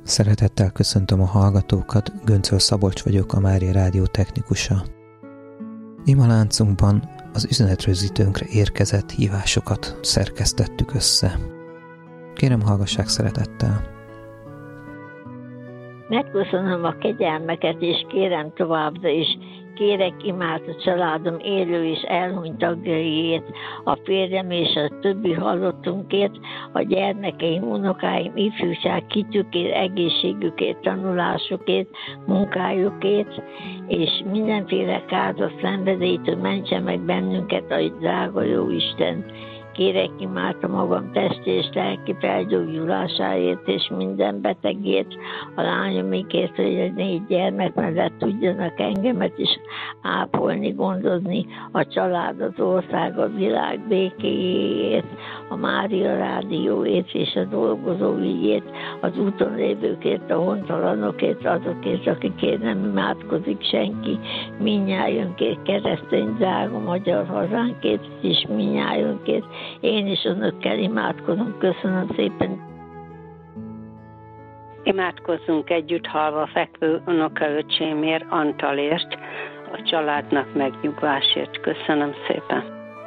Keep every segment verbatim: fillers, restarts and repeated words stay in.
Szeretettel köszöntöm a hallgatókat, Göncöl Szabolcs vagyok, a Mária Rádió technikusa. Ima láncunkban az üzenetrögzítőnkre érkezett hívásokat szerkesztettük össze. Kérem, hallgassák szeretettel! Megköszönöm a kegyelmeket, és kérem továbbra is, kérek imát a családom élő és elhunyt tagjaiért, a férjem és a többi halottunkért, a gyermekeim, unokáim, ifjúság kitűkért, egészségükért, tanulásukért, munkájukért, és mindenféle káros szenvedélytől mentse meg bennünket a drága jó Isten. Kérek imát a magam testi és lelki felgyógyulásáért és minden betegért, a lányomikért, hogy a négy gyermek mellett tudjanak engemet is ápolni, gondozni, a család, az ország, a világ békéjéért, a Mária Rádióért és a dolgozóiért, az úton lévőkért, a hontalanokért, azokért, akikért nem imádkozik senki, minnyájunkért, keresztény drága magyar hazánkért és minnyájunkért. Én is önökkel imádkozom. Köszönöm szépen. Imádkozzunk együtt halva fekvő unokaöcsémért, Antalért, a családnak megnyugvásért. Köszönöm szépen.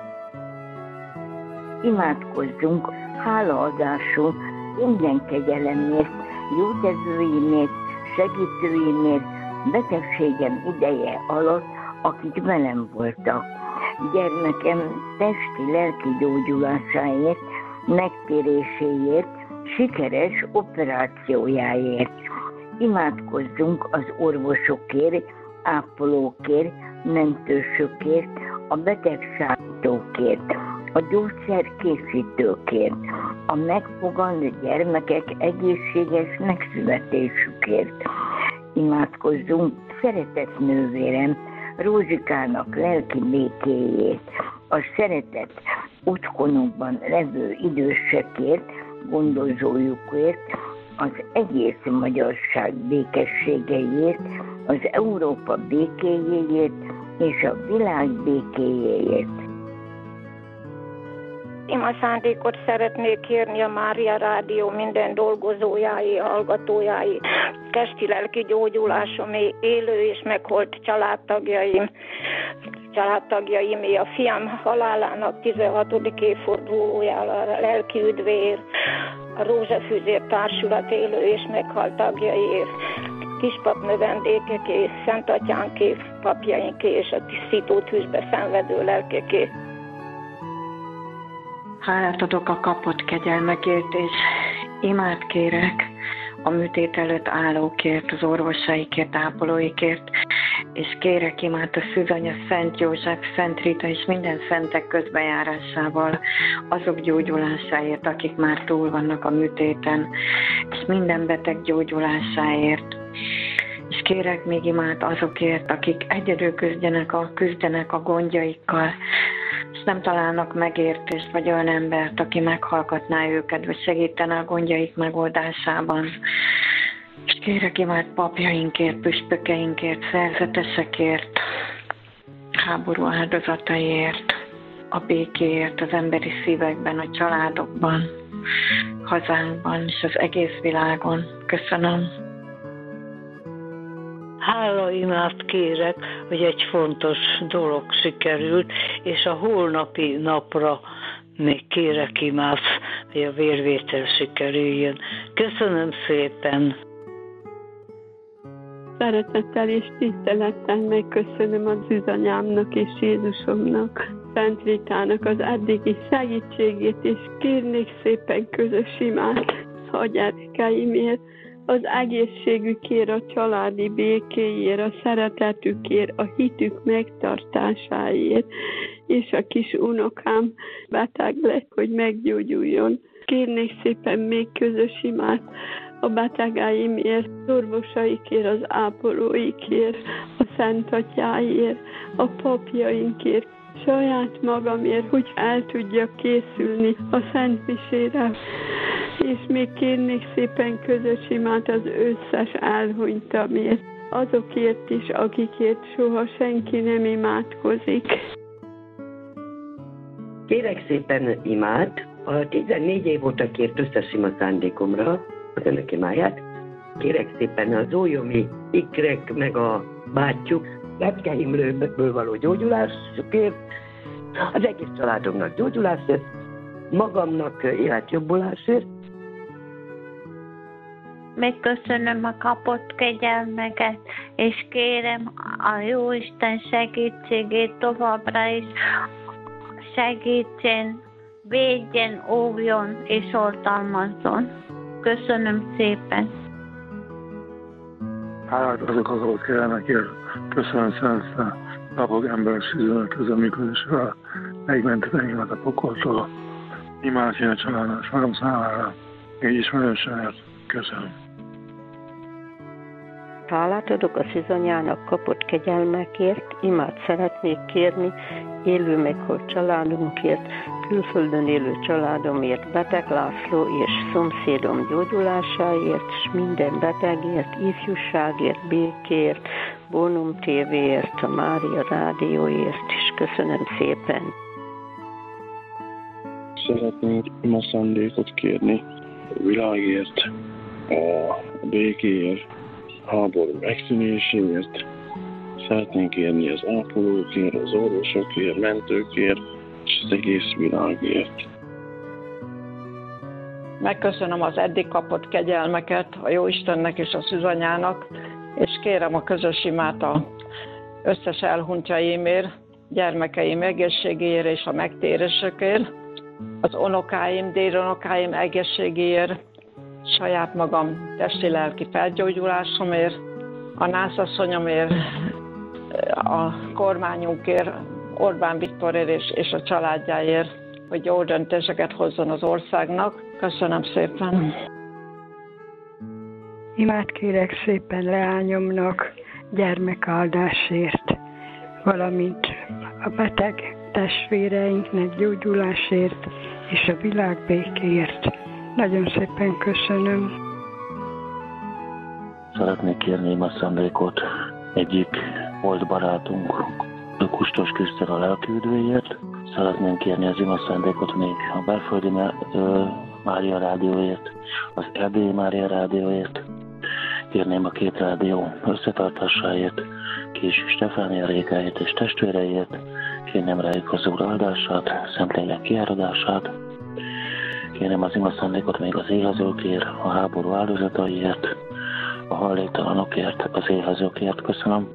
Imádkozzunk hálaadású minden kegyelemért, jótevőimért, segítőimért, betegségem ideje alatt, akik velem voltak. Gyermekem testi, lelki gyógyulásáért, megtéréséért, sikeres operációjáért. Imádkozzunk az orvosokért, ápolókért, mentősökért, a betegszállítókért, a gyógyszerkészítőkért, a megfogant gyermekek egészséges megszületésükért. Imádkozzunk szeretett nővérem, Rózsikának lelki békéjét, a szeretett otthonukban levő idősekért, gondozójukért, az egész magyarság békességeiért, az Európa békéjéért és a világ békéjéért. Ima szándékot szeretnék kérni a Mária Rádió minden dolgozójái, hallgatójái, testi-lelki gyógyulásomé, élő és meghalt családtagjaim, családtagjaimé, a fiam halálának tizenhatodik évfordulójára, a lelki üdvéért, a Rózsafüzér Társulat élő és meghalt tagjaiért, kispap növendékeké, Szentatyánké, papjainké és a tisztító tűzbe szenvedő lelkeké. Hálát adok a kapott kegyelmekért, és imát kérek a műtét előtt állókért, az orvosaikért, ápolóikért, és kérek imát a Szűzanya, Szent József, Szent Rita és minden szentek közbejárásával azok gyógyulásáért, akik már túl vannak a műtéten, és minden beteg gyógyulásáért. És kérek még imát azokért, akik egyedül küzdenek a, küzdenek a gondjaikkal, és nem találnak megértést, vagy olyan embert, aki meghallgatná őket, vagy segítene a gondjaik megoldásában. És kérek imát papjainkért, püspökeinkért, szerzetesekért, háború áldozataiért, a békéért az emberi szívekben, a családokban, hazánkban és az egész világon. Köszönöm. Hálaimát kérek, hogy egy fontos dolog sikerült, és a holnapi napra még kérek imát, hogy a vérvétel sikerüljön. Köszönöm szépen! Szeretettel és tisztelettel megköszönöm az üzanyámnak és Jézusomnak, Szent Ritának az eddigi segítségét, és kérnék szépen közös imát a gyermekeimért, az egészségükért, a családi békéért, a szeretetükért, a hitük megtartásáért, és a kis unokám beteg lett, hogy meggyógyuljon. Kérnék szépen még közös imát a betegeimért, az orvosaikért, az ápolóikért, a Szent Atyáért, a papjainkért, saját magamért, hogy el tudjak készülni a Szent Misére. És még kérnék szépen közös imát az összes elhunytamért, azokért is, akikért soha senki nem imádkozik. Kérek szépen imát a tizennégy év óta kért összes ima szándékomra, az önök imáját, Kérek szépen az ólyomi ikrek, meg a bátyjuk lepkeimlőből való gyógyulásokért, az egész családomnak gyógyulásért, magamnak életjobbolásért. Megköszönöm a kapott kegyelmeket, és kérem a Jóisten segítségét továbbra is, segítsen, védjen, óvjon és oltalmazzon. Köszönöm szépen. Hálát azok az ott kérelmekért. Köszönöm szépen napok emberek szűzőnek közöműködésről. Megmented engemet a pokoltól. Imádj én a családnak, és magam számára. Így ismerősenért. Köszönöm. Hálát adok a szűzanyának kapott kegyelmekért, imád szeretnék kérni élő meghalt családunkért, külföldön élő családomért, Beteg László és szomszédom gyógyulásáért, és minden betegért, ifjúságért, békért, Bónum té véért, a Mária Rádióért, és köszönöm szépen. Szeretnénk ima szándékot kérni a világért, a békéért, a háború megszűnéséért. Szeretnénk kérni az ápolókért, az orvosokért, mentőkért, és az egész világért. Megköszönöm az eddig kapott kegyelmeket a Jóistennek és a szűzanyának, és kérem a közös imát az összes elhunytjaimért, gyermekeim egészségéért és a megtérésekért, az unokáim, délunokáim egészségéért, saját magam testi-lelki felgyógyulásomért, a nászasszonyomért, a kormányunkért, Orbán Viktorért és, és a családjáért, hogy jó döntéseket hozzon az országnak. Köszönöm szépen! Imát kérek szépen leányomnak gyermekáldásért, valamint a beteg testvéreinknek gyógyulásért és a világ békéért. Nagyon szépen köszönöm. Szeretnék kérni ima szándékot egyik volt barátunk, Kustos Krisztel a lelkiüdvéért. Szeretnénk kérni az ima szándékot még a Belföldi Mária Rádióért, az Erdélyi Mária Rádióért. Kérném a két rádió összetartásáért, Kis Stefánia Rékáért és testvéreiért. Kérném rájuk az Úr áldását, Szentlélek kiáradását. Kérném az ima szándékot még az éhezőkért, a háború áldozataiért, a hajléktalanokért, az éhezőkért. Köszönöm.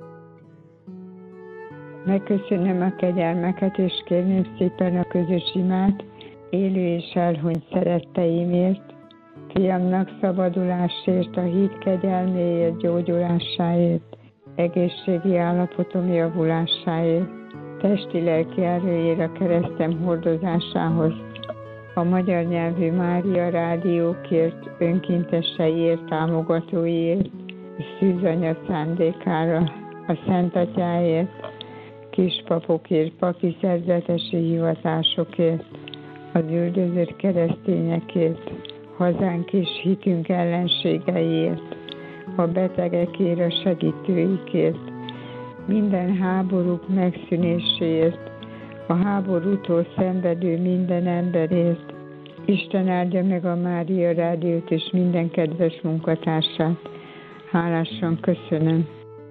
Megköszönöm a kegyelmeket, és kérném szépen a közös imát élő és elhunyt szeretteimért, fiamnak szabadulásért, a hit kegyelméért, gyógyulásáért, egészségi állapotom javulásáért, testi-lelki erőért a keresztem hordozásához, a magyar nyelvű Mária Rádiókért, önkénteseiért, támogatóiért, a szűzanya szándékára, a Szent Atyáért, kispapokért, papi szerzetesi hivatásokért, az üldözött keresztényekért, hazánk és hitünk ellenségeiért, a betegekért, a segítőikért, minden háborúk megszűnéséért, a háborútól szenvedő minden emberért. Isten áldja meg a Mária Rádiót és minden kedves munkatársát. Hálásan köszönöm.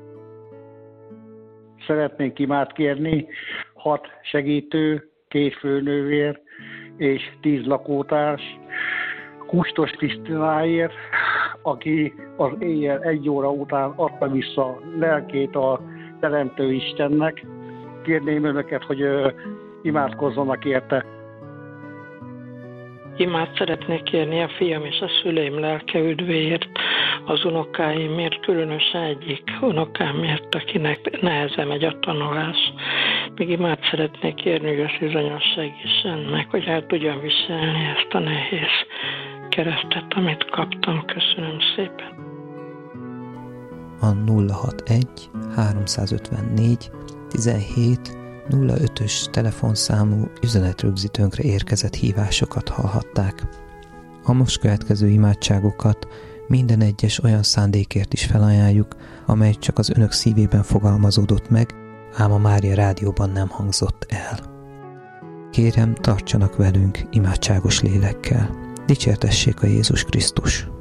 Szeretnénk imát kérni hat segítő, két főnővér és tíz lakótárs Kustos Krisztináért, aki az éjjel egy óra után adta vissza lelkét a Teremtő Istennek. Kérném önöket, hogy imádkozzanak érte. Imát szeretnék kérni a fiam és a szüleim lelke üdvéért, az unokáimért, különösen egyik unokámért, akinek nehezen megy a tanulás. Még imát szeretnék kérni, hogy a szűzanya segítsen meg, hogy el tudjam viselni ezt a nehéz keresztet, amit kaptam. Köszönöm szépen. A nulla hatvanegy háromszázötvennégy tizenhét nulla ötös telefonszámú üzenetrögzítőnkre érkezett hívásokat hallhatták. A most következő imádságokat minden egyes olyan szándékért is felajánljuk, amely csak az önök szívében fogalmazódott meg, ám a Mária Rádióban nem hangzott el. Kérem, tartsanak velünk imádságos lélekkel. Dicsértessék a Jézus Krisztus!